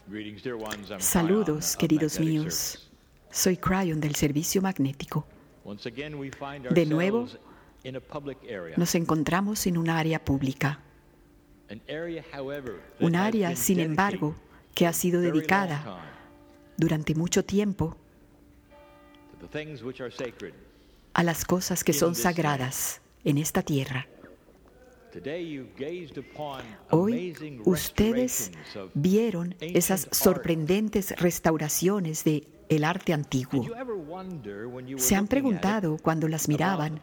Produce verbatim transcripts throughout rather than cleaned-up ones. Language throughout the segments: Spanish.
Saludos, queridos míos. Soy Cryon del Servicio Magnético. De nuevo, nos encontramos en un área pública. Un área, sin embargo, que ha sido dedicada durante mucho tiempo a las cosas que son sagradas en esta tierra. Hoy ustedes vieron esas sorprendentes restauraciones de el arte antiguo. ¿Se han preguntado cuando las miraban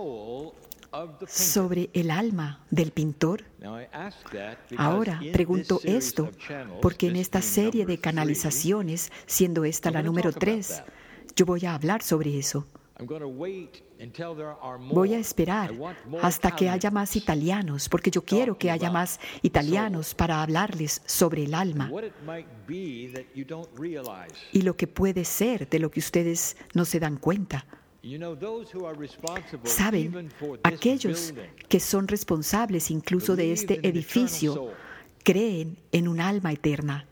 sobre el alma del pintor? Ahora pregunto esto porque en esta serie de canalizaciones, siendo esta la número tres, yo voy a hablar sobre eso. Voy a esperar hasta que haya más italianos, porque yo quiero que haya más italianos para hablarles sobre el alma y lo que puede ser de lo que ustedes no se dan cuenta. Saben, aquellos que son responsables incluso de este edificio creen en un alma eterna,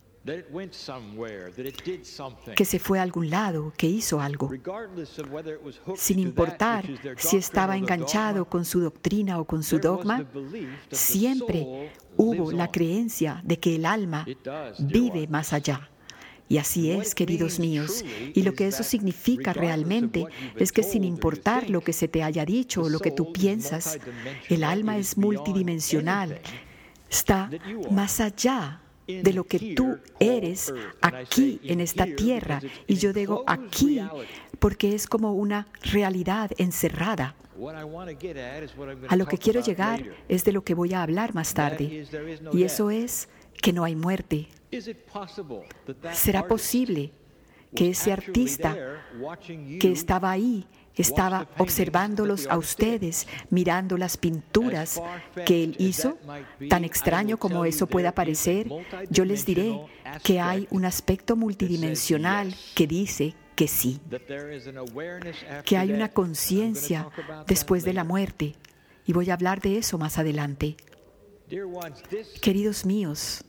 que se fue a algún lado, que hizo algo, sin importar si estaba enganchado con su doctrina o con su dogma. Siempre hubo la creencia de que el alma vive más allá. Y así es, queridos míos. Y lo que eso significa realmente es que sin importar lo que se te haya dicho o lo que tú piensas, el alma es multidimensional, está más allá de lo que tú eres aquí en esta tierra. Y yo digo aquí porque es como una realidad encerrada. A lo que quiero llegar es de lo que voy a hablar más tarde, y eso es que no hay muerte. ¿Será posible que ese artista que estaba ahí, estaba observándolos a ustedes, mirando las pinturas que él hizo? Tan extraño como eso pueda parecer, yo les diré que hay un aspecto multidimensional que dice que sí, que hay una conciencia después de la muerte, y voy a hablar de eso más adelante. Queridos míos,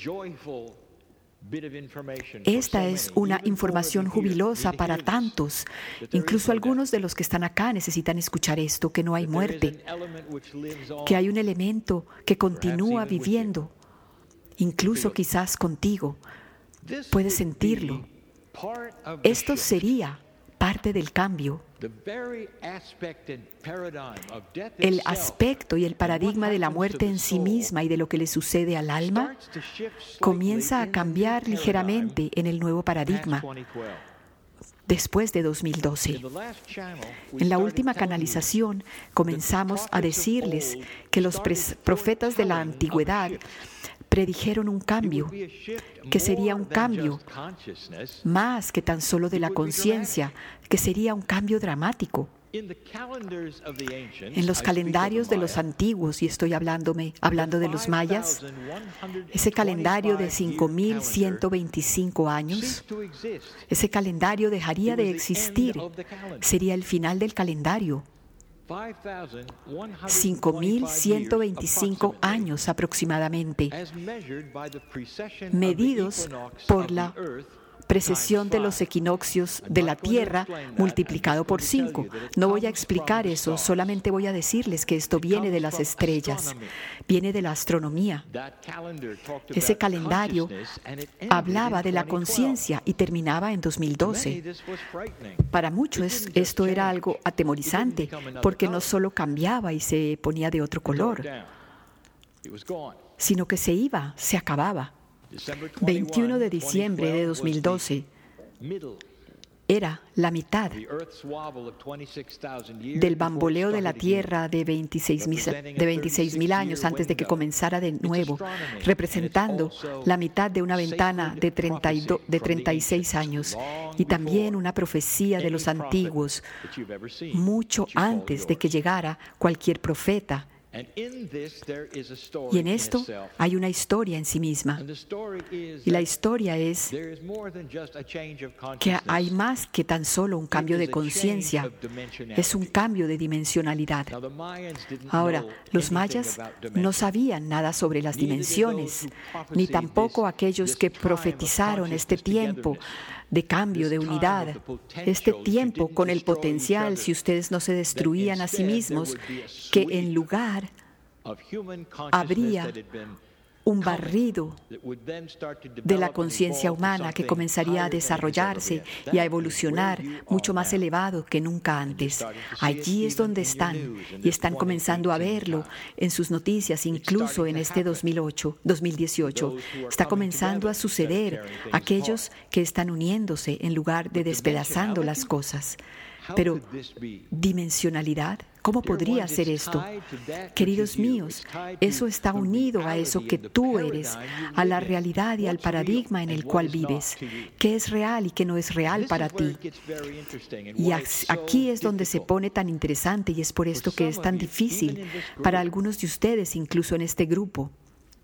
esta es una información jubilosa para tantos. Incluso algunos de los que están acá necesitan escuchar esto, que no hay muerte, que hay un elemento que continúa viviendo, incluso quizás contigo. Puedes sentirlo. Esto sería parte del cambio. El aspecto y el paradigma de la muerte en sí misma y de lo que le sucede al alma comienza a cambiar ligeramente en el nuevo paradigma después de dos mil doce. En la última canalización comenzamos a decirles que los profetas de la antigüedad predijeron un cambio, que sería un cambio más que tan solo de la conciencia, que sería un cambio dramático. En los calendarios de los antiguos, y estoy hablándome, hablando de los mayas, ese calendario de cinco mil ciento veinticinco años, ese calendario dejaría de existir, sería el final del calendario. cinco mil ciento veinticinco años aproximadamente, medidos por la precesión de los equinoccios de la Tierra multiplicado por cinco. No voy a explicar eso, solamente voy a decirles que esto viene de las estrellas, viene de la astronomía. Ese calendario hablaba de la conciencia y terminaba en dos mil doce. Para muchos esto era algo atemorizante, porque no solo cambiaba y se ponía de otro color, sino que se iba, se acababa. veintiuno de diciembre de dos mil doce era la mitad del bamboleo de la Tierra de veintiséis mil años antes de que comenzara de nuevo, representando la mitad de una ventana de, treinta y dos, de treinta y seis años, y también una profecía de los antiguos, mucho antes de que llegara cualquier profeta Y en esto hay una historia en sí misma. Y la historia es que hay más que tan solo un cambio de conciencia. Es un cambio de dimensionalidad. Ahora, los mayas no sabían nada sobre las dimensiones, ni tampoco aquellos que profetizaron este tiempo de cambio, de unidad, este tiempo con el potencial, si ustedes no se destruían a sí mismos, que en lugar habría un barrido de la conciencia humana que comenzaría a desarrollarse y a evolucionar mucho más elevado que nunca antes. Allí es donde están y están comenzando a verlo en sus noticias, incluso en este dos mil ocho, dos mil dieciocho. Está comenzando a suceder aquellos que están uniéndose en lugar de despedazando las cosas. Pero, ¿dimensionalidad? ¿Cómo podría ser esto? Queridos míos, eso está unido a eso que tú eres, a la realidad y al paradigma en el cual vives. ¿Qué es real y qué no es real para ti? Y aquí es donde se pone tan interesante y es por esto que es tan difícil para algunos de ustedes, incluso en este grupo,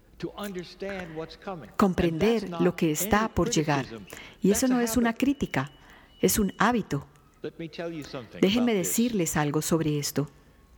comprender lo que está por llegar. Y eso no es una crítica, es un hábito. Déjenme decirles algo sobre esto.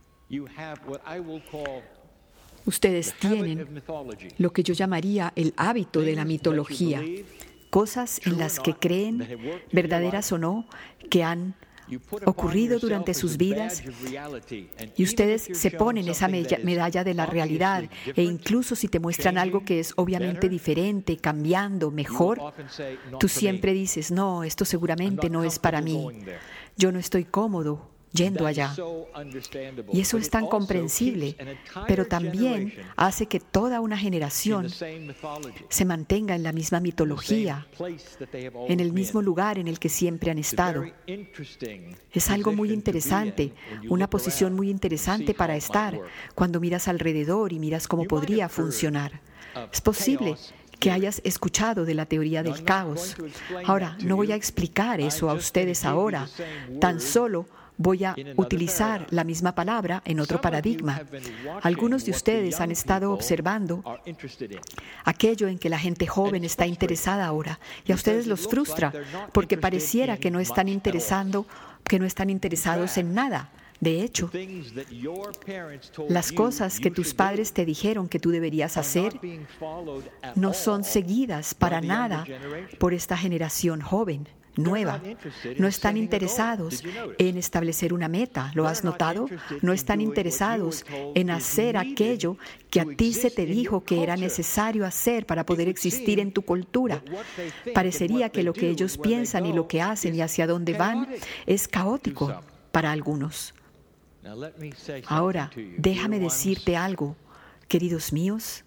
Ustedes tienen lo que yo llamaría el hábito de la mitología, cosas en las que creen, verdaderas o no, que han ocurrido durante sus vidas, y ustedes se ponen esa medalla de la realidad, e incluso si te muestran algo que es obviamente diferente, cambiando, mejor, tú siempre dices, no, esto seguramente no es para mí, yo no estoy cómodo yendo allá. Y eso es tan comprensible, pero también hace que toda una generación se mantenga en la misma mitología, en el mismo lugar en el que siempre han estado. Es algo muy interesante, una posición muy interesante para estar cuando miras alrededor y miras cómo podría funcionar. Es posible que hayas escuchado de la teoría del caos. Ahora, no voy a explicar eso a ustedes ahora, tan solo voy a utilizar la misma palabra en otro paradigma. Algunos de ustedes han estado observando aquello en que la gente joven está interesada ahora, y a ustedes los frustra porque pareciera que no están interesando, que no están interesados en nada. De hecho, las cosas que tus padres te dijeron que tú deberías hacer no son seguidas para nada por esta generación joven, nueva. No están interesados en establecer una meta. ¿Lo has notado? No están interesados en hacer aquello que a ti se te dijo que era necesario hacer para poder existir en tu cultura. Parecería que lo que ellos piensan y lo que hacen y hacia dónde van es caótico para algunos. Ahora, déjame decirte algo, queridos míos.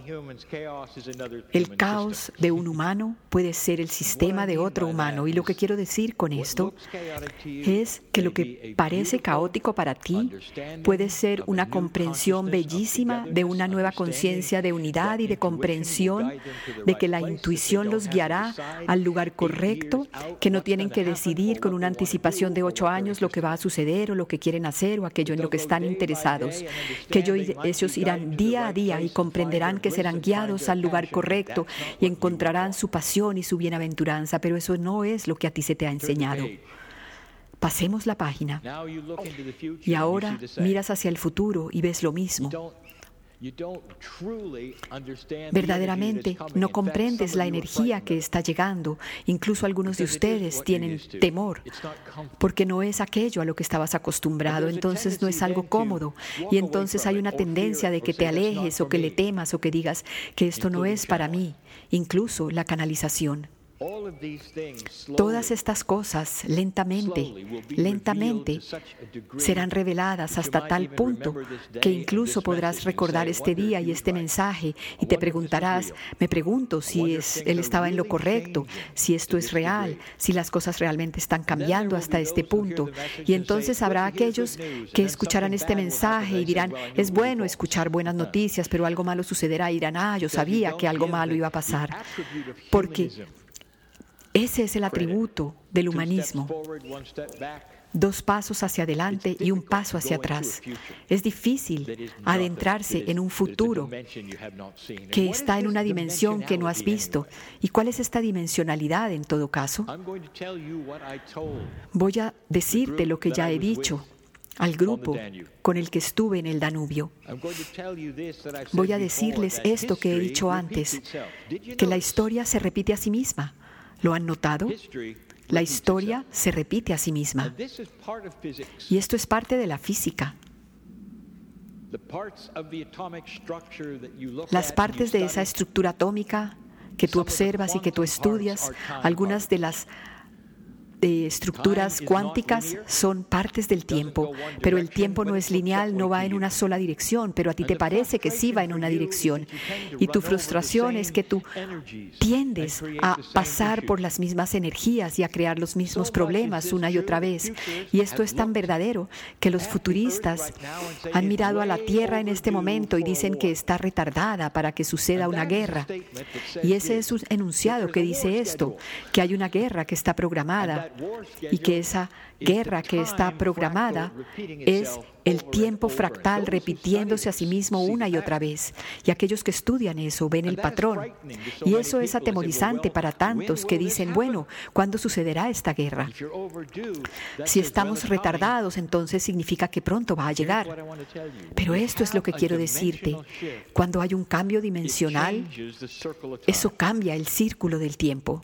El caos de un humano puede ser el sistema de otro humano. Y lo que quiero decir con esto es que lo que parece caótico para ti puede ser una comprensión bellísima de una nueva conciencia de unidad y de comprensión, de que la intuición los guiará al lugar correcto, que no tienen que decidir con una anticipación de ocho años lo que va a suceder o lo que quieren hacer o aquello en lo que están interesados, que ellos irán día a día y comprenderán que serán guiados al lugar correcto y encontrarán su pasión y su bienaventuranza, pero eso no es lo que a ti se te ha enseñado. Pasemos la página. Y ahora miras hacia el futuro y ves lo mismo. Verdaderamente no comprendes la energía que está llegando. Incluso algunos de ustedes tienen temor porque no es aquello a lo que estabas acostumbrado. Entonces no es algo cómodo y entonces hay una tendencia de que te alejes o que le temas o que digas que esto no es para mí. Incluso la canalización. Todas estas cosas lentamente, lentamente serán reveladas hasta tal punto que incluso podrás recordar este día y este mensaje y te preguntarás, me pregunto si es, él estaba en lo correcto, si esto es real, si las cosas realmente están cambiando hasta este punto. Y entonces habrá aquellos que escucharán este mensaje y dirán, es bueno escuchar buenas noticias, pero algo malo sucederá y dirán, ah, yo sabía que algo malo iba a pasar. Porque ese es el atributo del humanismo. dos pasos hacia adelante y un paso hacia atrás. Es difícil adentrarse en un futuro que está en una dimensión que no has visto. ¿Y cuál es esta dimensionalidad en todo caso? Voy a decirte lo que ya he dicho al grupo con el que estuve en el Danubio. Voy a decirles esto que he dicho antes, que la historia se repite a sí misma. ¿Lo han notado? La historia se repite a sí misma. Y esto es parte de la física. Las partes de esa estructura atómica que tú observas y que tú estudias, algunas de las de estructuras cuánticas son partes del tiempo, pero el tiempo no es lineal, no va en una sola dirección, pero a ti te parece que sí va en una dirección. Y tu frustración es que tú tiendes a pasar por las mismas energías y a crear los mismos problemas una y otra vez. Y esto es tan verdadero que los futuristas han mirado a la Tierra en este momento y dicen que está retardada para que suceda una guerra. Y ese es un enunciado que dice esto, que hay una guerra que está programada y que esa guerra que está programada es el tiempo fractal repitiéndose a sí mismo una y otra vez. Y aquellos que estudian eso ven el patrón. Y eso es atemorizante para tantos que dicen, bueno, ¿cuándo sucederá esta guerra? Si estamos retardados, entonces significa que pronto va a llegar. Pero esto es lo que quiero decirte. Cuando hay un cambio dimensional, eso cambia el círculo del tiempo.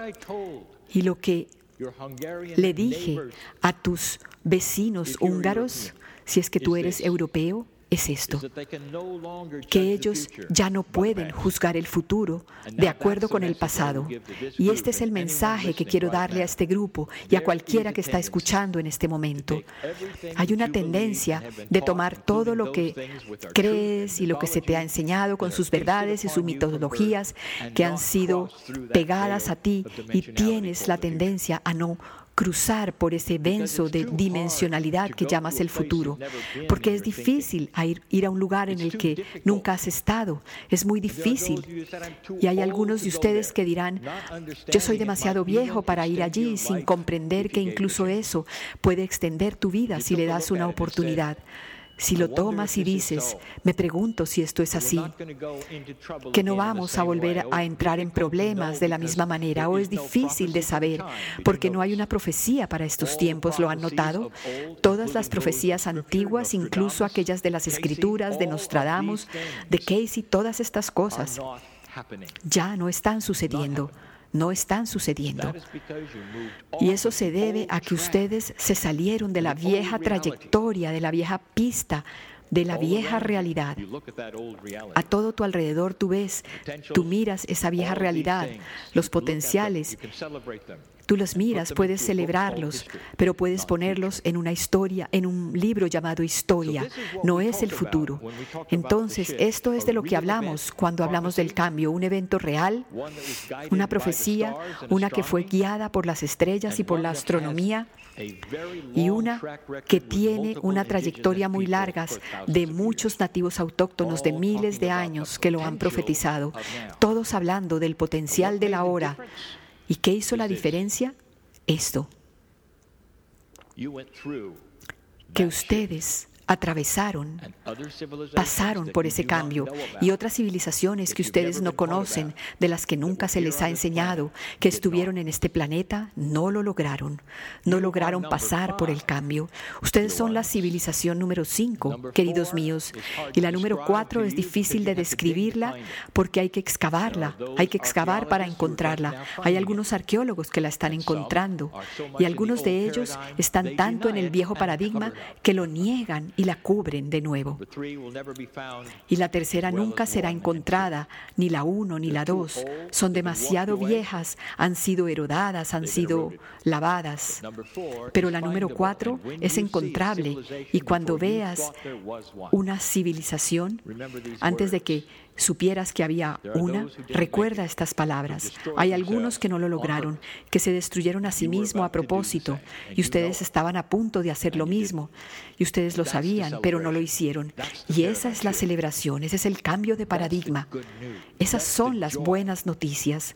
Y lo que le dije a tus vecinos húngaros, si es que tú eres europeo, es esto, que ellos ya no pueden juzgar el futuro de acuerdo con el pasado. Y este es el mensaje que quiero darle a este grupo y a cualquiera que está escuchando en este momento. Hay una tendencia de tomar todo lo que crees y lo que se te ha enseñado con sus verdades y sus metodologías que han sido pegadas a ti, y tienes la tendencia a no cruzar por ese venzo de dimensionalidad que llamas el futuro, porque es difícil ir, ir a un lugar en el que nunca has estado. Es muy difícil. Y hay algunos de ustedes que dirán, yo soy demasiado viejo para ir allí, sin comprender que incluso eso puede extender tu vida si le das una oportunidad. Si lo tomas y dices, me pregunto si esto es así, que no vamos a volver a entrar en problemas de la misma manera, o es difícil de saber, porque no hay una profecía para estos tiempos. ¿Lo han notado? Todas las profecías antiguas, incluso aquellas de las Escrituras, de Nostradamus, de Casey, todas estas cosas ya no están sucediendo. No están sucediendo. Y eso se debe a que ustedes se salieron de la vieja trayectoria, de la vieja pista, de la vieja realidad. A todo tu alrededor tú ves, tú miras esa vieja realidad, los potenciales. Tú los miras, puedes celebrarlos, pero puedes ponerlos en una historia, en un libro llamado historia. No es el futuro. Entonces, esto es de lo que hablamos cuando hablamos del cambio. Un evento real, una profecía, una que fue guiada por las estrellas y por la astronomía, y una que tiene una trayectoria muy larga de muchos nativos autóctonos de miles de años que lo han profetizado, todos hablando del potencial de la hora. ¿Y qué hizo la diferencia? Esto, que ustedes atravesaron, pasaron por ese cambio, y otras civilizaciones que ustedes no conocen, de las que nunca se les ha enseñado, que estuvieron en este planeta, no lo lograron. No lograron pasar por el cambio. Ustedes son la civilización número cinco, queridos míos, y la número cuatro es difícil de describirla porque hay que excavarla, hay que excavar para encontrarla. Hay algunos arqueólogos que la están encontrando, y algunos de ellos están tanto en el viejo paradigma que lo niegan y la cubren de nuevo. Y la tercera nunca será encontrada, ni la uno ni la dos. Son demasiado viejas, han sido erodadas, han sido lavadas. Pero la número cuatro es encontrable, y cuando veas una civilización, antes de que supieras que había una, recuerda estas palabras. Hay algunos que no lo lograron, que se destruyeron a sí mismos a propósito, y ustedes estaban a punto de hacer lo mismo, y ustedes lo sabían, pero no lo hicieron. Y esa es la celebración, ese es el cambio de paradigma. Esas son las buenas noticias.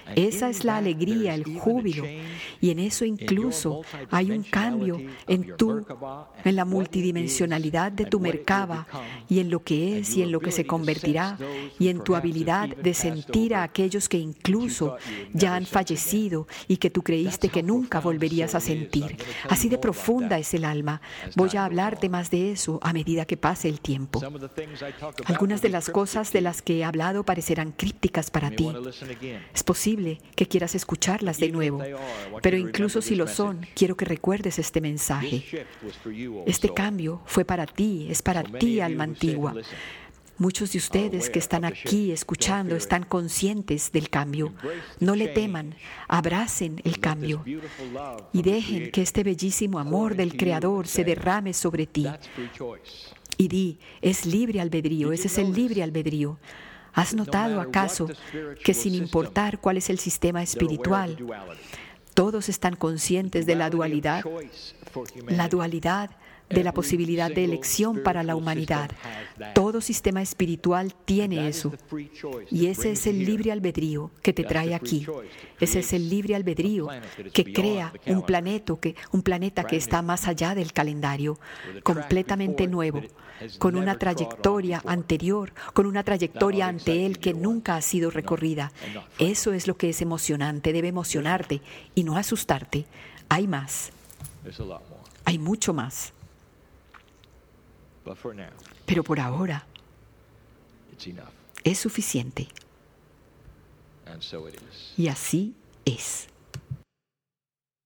Esa es la alegría, el júbilo. Y en eso incluso hay un cambio en, tu, en la multidimensionalidad de tu Merkaba y en lo que es y en lo que se convertirá y en tu habilidad de sentir a aquellos que incluso ya han fallecido y que tú creíste que nunca volverías a sentir. Así de profunda es el alma. Voy a hablarte más de eso a medida que pase el tiempo. Algunas de las cosas de las que he hablado parecerán crípticas para ti. Es posible que quieras escucharlas de nuevo, pero incluso si lo son, quiero que recuerdes este mensaje. Este cambio fue para ti, es para ti, alma antigua. Muchos de ustedes que están aquí escuchando están conscientes del cambio. No le teman, abracen el cambio y dejen que este bellísimo amor del Creador se derrame sobre ti. Y di, es libre albedrío, ese es el libre albedrío. ¿Has notado acaso que sin importar cuál es el sistema espiritual, todos están conscientes de la dualidad? La dualidad de la posibilidad de elección para la humanidad. Todo sistema espiritual tiene eso. Y ese es el libre albedrío que te trae aquí. Ese es el libre albedrío que crea un planeta que, un planeta que está más allá del calendario, completamente nuevo, con una trayectoria anterior, con una trayectoria ante él que nunca ha sido recorrida. Eso es lo que es emocionante, debe emocionarte y no asustarte. Hay más. Hay mucho más. Pero por ahora es suficiente. Y así es.